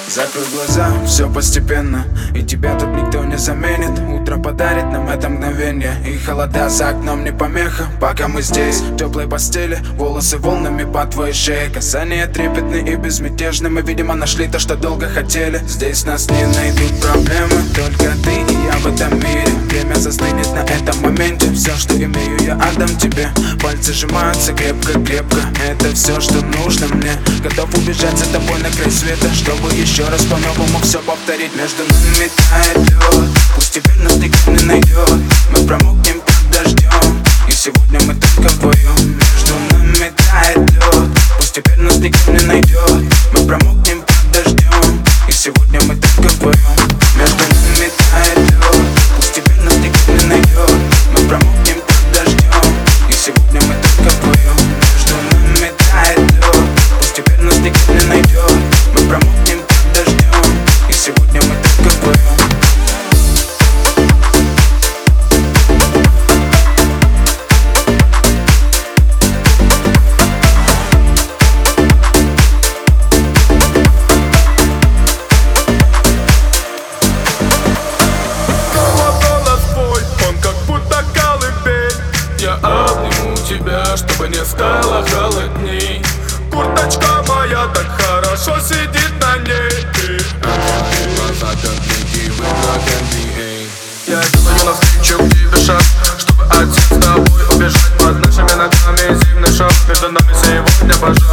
Закрой глаза, все постепенно, и тебя тут никто не заменит. Утро подарит нам это мгновение, и холода за окном не помеха. Пока мы здесь, в теплой постели, волосы волнами по твоей шее. Касания трепетны и безмятежны, мы, видимо, нашли то, что долго хотели. Здесь нас не найдут проблемы, только ты и я в этом мире. Время застынет на этом моменте, все, что имею, я отдам тебе. Пальцы сжимаются крепко-крепко, это все, что нужно мне. Готов убежать за тобой на край света, чтобы еще раз по-новому все повторить. Между нами тает лед, пусть теперь нас никто не найдет. Мы промокнем под дождем, и сегодня мы только вдвоем. Между нами тает лед, пусть теперь нас никто не найдет. Мы промокнем под дождем, и сегодня мы только вдвоем. Между нами тает лед, пусть теперь нас никто не найдет. Мы промокнем под дождем, и сегодня мы только вдвоем. Между нами тает лед, пусть теперь нас никто не найдет. Мы промокнем под дождем, и сегодня мы только вдвоем. Я обниму тебя, чтобы не стало холодней. Курточка моя так хорошо сидит на ней. Глаза как летивы на NBA. Я делаю навстречу тебе шаг, чтобы отсюда с тобой убежать. Под нашими ногами зимний шаг, между нами сегодня пожар.